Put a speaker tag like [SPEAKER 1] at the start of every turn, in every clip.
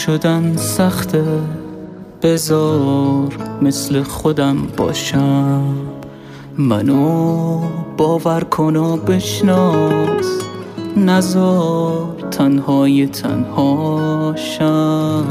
[SPEAKER 1] شدن سخته، بذار مثل خودم باشم. منو باور کن و بشناس، نذار تنهای تنهاشم.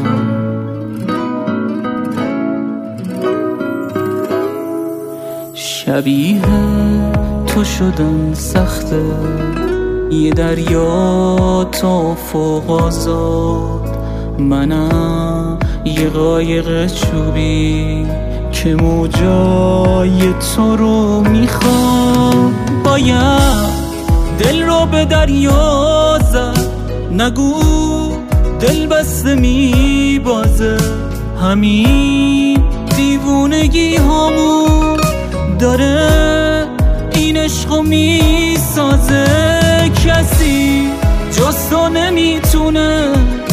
[SPEAKER 1] شبیه تو شدن سخته، یه دریا تا فوق آزاد. منم یه قایق چوبی که موجای تو رو میخوام. باید دل رو به دریا زد، نگو دل بسته میبازه. همین دیوونگی همون داره این عشقو میسازه. کسی جز تو نمیتونه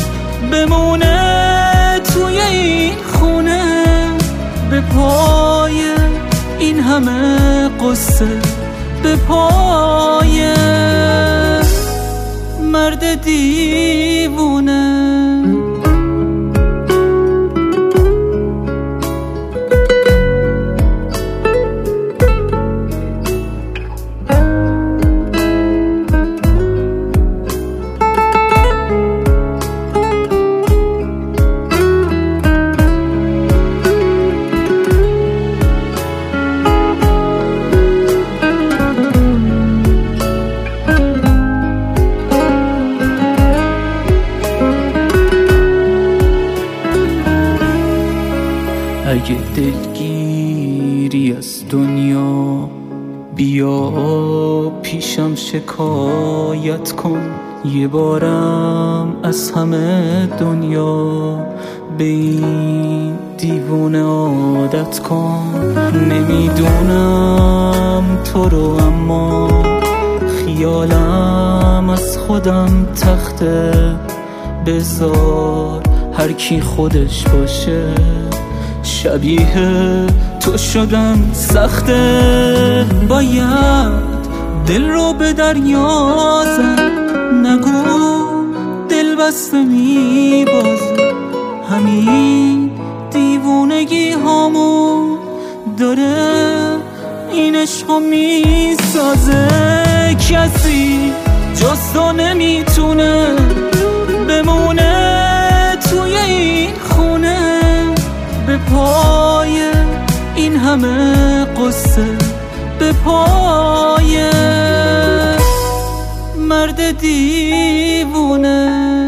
[SPEAKER 1] بمونه توی این خونه، به پای این همه قصه، به پای مرد دیوونه. اگه دلگیری از دنیا، بیا پیشم شکایت کن. یه بارم از همه دنیا به این دیوونه عادت کن. نمیدونم تو رو اما خیالم از خودم تخته. بذار هر کی خودش باشه، شبیه تو شدن سخته. باید دل رو به دریا زد، نگو دل بسته میبازه. همین دیوونگی همون داره این عشقو میسازه. کسی جز تو نمیتونه بمونه توی این خونه، به پای این همه قصه، به پای مرد دیوونه.